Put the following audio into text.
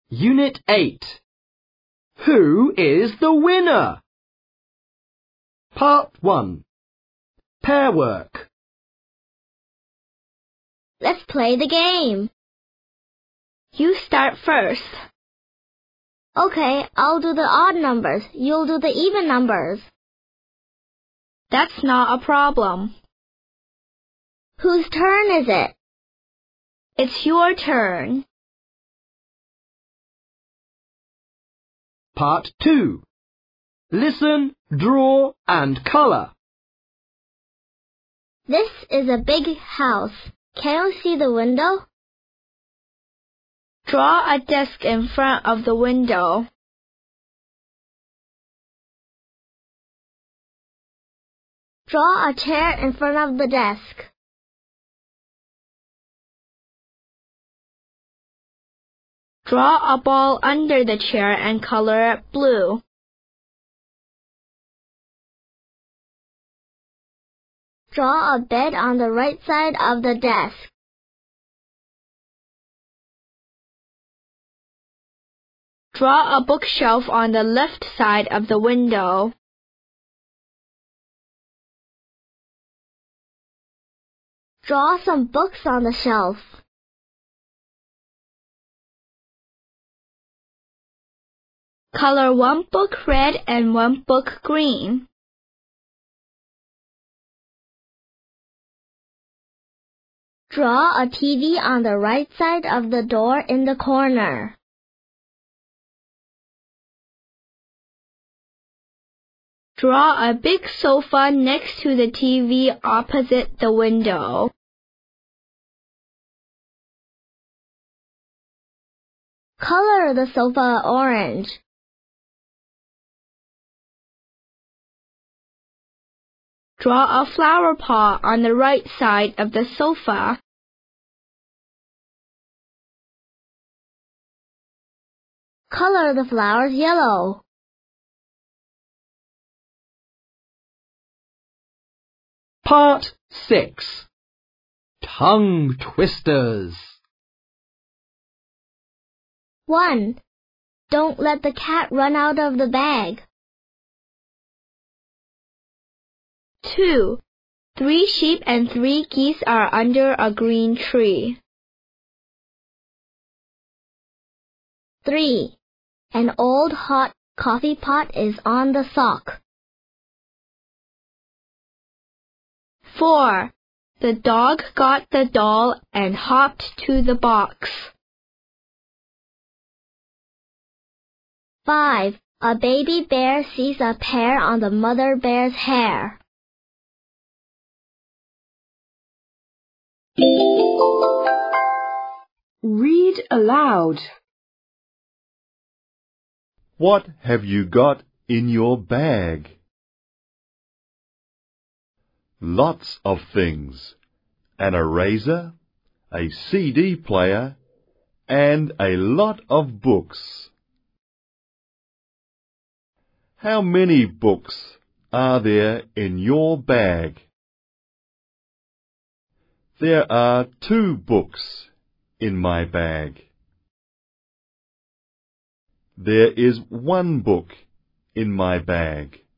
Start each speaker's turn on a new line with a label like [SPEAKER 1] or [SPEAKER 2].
[SPEAKER 1] Unit 8. Who is the winner? Part 1. Pair work.
[SPEAKER 2] Let's play the game. You start first. Okay, I'll do the odd numbers. You'll do the even numbers. That's not a problem. Whose turn is it? It's your turn.
[SPEAKER 1] Part 2. Listen, draw and color.
[SPEAKER 2] This is a big house. Can you see the window? Draw a desk in front of the window. Draw a chair in front of the desk. Draw a ball under the chair and color it blue. Draw a bed on the right side of the desk. Draw a bookshelf on the left side of the window. Draw some books on the shelf. Color one book red and one book green. Draw a TV on the right side of the door in the corner. Draw a big sofa next to the TV opposite the window. Color the sofa orange. Draw a flower pot on the right side of the sofa. Color the flowers yellow.
[SPEAKER 1] Part 6. Tongue twisters.
[SPEAKER 2] 1. Don't let the cat run out of the bag. 2. 3 sheep and 3 geese are under a green tree. 3. An old hot coffee pot is on the sock. 4. The dog got the doll and hopped to the box. 5. A baby bear sees a pear on the mother bear's hair.
[SPEAKER 1] Read aloud.
[SPEAKER 3] What have you got in your bag? Lots of things. An eraser, a CD player, and a lot of books. How many books are there in your bag? There are 2 books in my bag. There is 1 book in my bag.